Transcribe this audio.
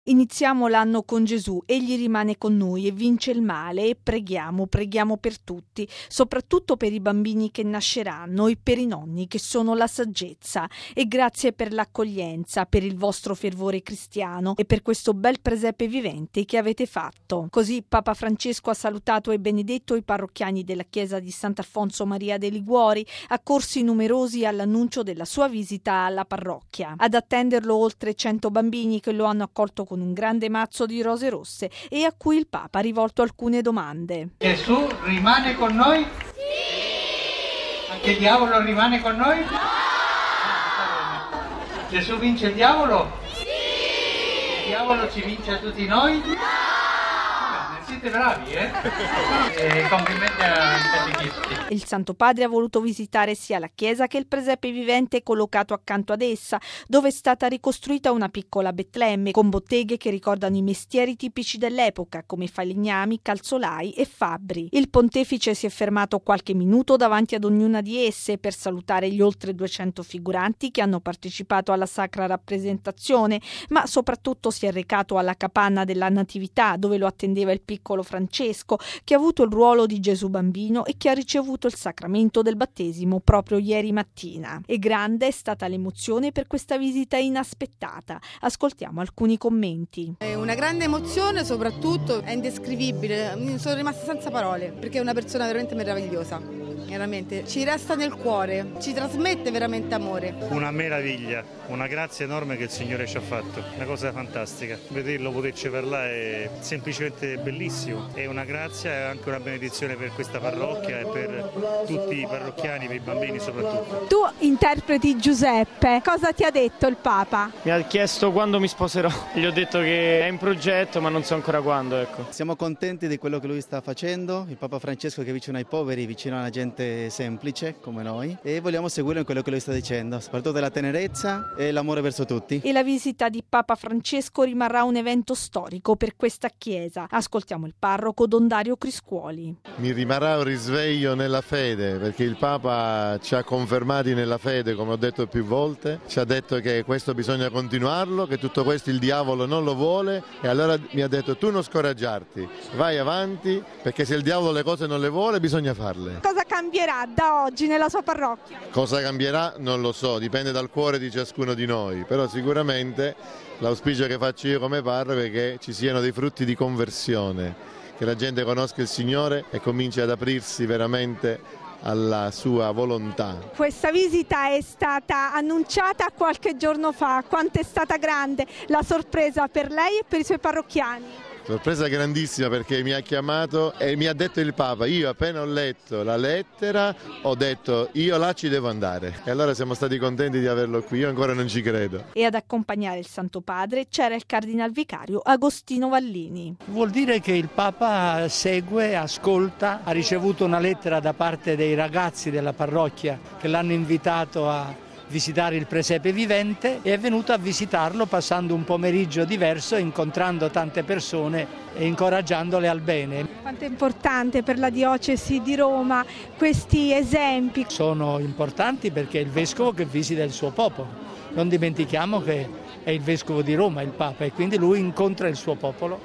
Iniziamo l'anno con Gesù, egli rimane con noi e vince il male e preghiamo per tutti, soprattutto per i bambini che nasceranno e per i nonni che sono la saggezza. E grazie per l'accoglienza, per il vostro fervore cristiano e per questo bel presepe vivente che avete fatto. Così Papa Francesco ha salutato e benedetto i parrocchiani della chiesa di Sant'Alfonso Maria dei Liguori, accorsi numerosi all'annuncio della sua visita alla parrocchia. Ad attenderlo oltre 100 bambini che lo hanno accolto con un grande mazzo di rose rosse e a cui il Papa ha rivolto alcune domande. Gesù rimane con noi? Sì! Anche il diavolo rimane con noi? No! Gesù vince il diavolo? Sì! Il diavolo ci vince a tutti noi? No! Siete bravi, complimenti ai catechisti. Il Santo Padre ha voluto visitare sia la chiesa che il presepe vivente collocato accanto ad essa, dove è stata ricostruita una piccola Betlemme con botteghe che ricordano i mestieri tipici dell'epoca come falegnami, calzolai e fabbri. Il pontefice si è fermato qualche minuto davanti ad ognuna di esse per salutare gli oltre 200 figuranti che hanno partecipato alla sacra rappresentazione, ma soprattutto si è recato alla capanna della Natività dove lo attendeva il piccolo Francesco, che ha avuto il ruolo di Gesù bambino e che ha ricevuto il sacramento del battesimo proprio ieri mattina. E grande è stata l'emozione per questa visita inaspettata. Ascoltiamo alcuni commenti. È una grande emozione, soprattutto è indescrivibile. Sono rimasta senza parole perché è una persona veramente meravigliosa. Veramente ci resta nel cuore, ci trasmette veramente amore. Una meraviglia, una grazia enorme che il Signore ci ha fatto, una cosa fantastica. Vederlo, poterci parlare è semplicemente bellissimo, è una grazia e anche una benedizione per questa parrocchia e per tutti i parrocchiani, per i bambini soprattutto. Tu interpreti Giuseppe, cosa ti ha detto il Papa? Mi ha chiesto quando mi sposerò, gli ho detto che è in progetto ma non so ancora quando. Ecco. Siamo contenti di quello che lui sta facendo, il Papa Francesco che è vicino ai poveri, vicino alla gente semplice come noi, e vogliamo seguirlo in quello che lui sta dicendo, soprattutto della tenerezza e l'amore verso tutti. E la visita di Papa Francesco rimarrà un evento storico per questa chiesa. Ascoltiamo il parroco Don Dario Criscuoli. Mi rimarrà un risveglio nella fede, perché il Papa ci ha confermati nella fede, come ho detto più volte, ci ha detto che questo bisogna continuarlo, che tutto questo il diavolo non lo vuole, e allora mi ha detto: tu non scoraggiarti, vai avanti, perché se il diavolo le cose non le vuole bisogna farle. Cosa cambierà da oggi nella sua parrocchia? Cosa cambierà non lo so, dipende dal cuore di ciascuno di noi, però sicuramente l'auspicio che faccio io come parroco è che ci siano dei frutti di conversione, che la gente conosca il Signore e cominci ad aprirsi veramente alla sua volontà. Questa visita è stata annunciata qualche giorno fa. Quanto è stata grande la sorpresa per lei e per i suoi parrocchiani? Sorpresa grandissima, perché mi ha chiamato e mi ha detto il Papa: io appena ho letto la lettera ho detto io là ci devo andare, e allora siamo stati contenti di averlo qui, io ancora non ci credo. E ad accompagnare il Santo Padre c'era il Cardinal Vicario Agostino Vallini. Vuol dire che il Papa segue, ascolta, ha ricevuto una lettera da parte dei ragazzi della parrocchia che l'hanno invitato a visitare il presepe vivente e è venuto a visitarlo passando un pomeriggio diverso, incontrando tante persone e incoraggiandole al bene. Quanto è importante per la diocesi di Roma questi esempi? Sono importanti perché è il vescovo che visita il suo popolo. Non dimentichiamo che è il vescovo di Roma, il Papa, e quindi lui incontra il suo popolo.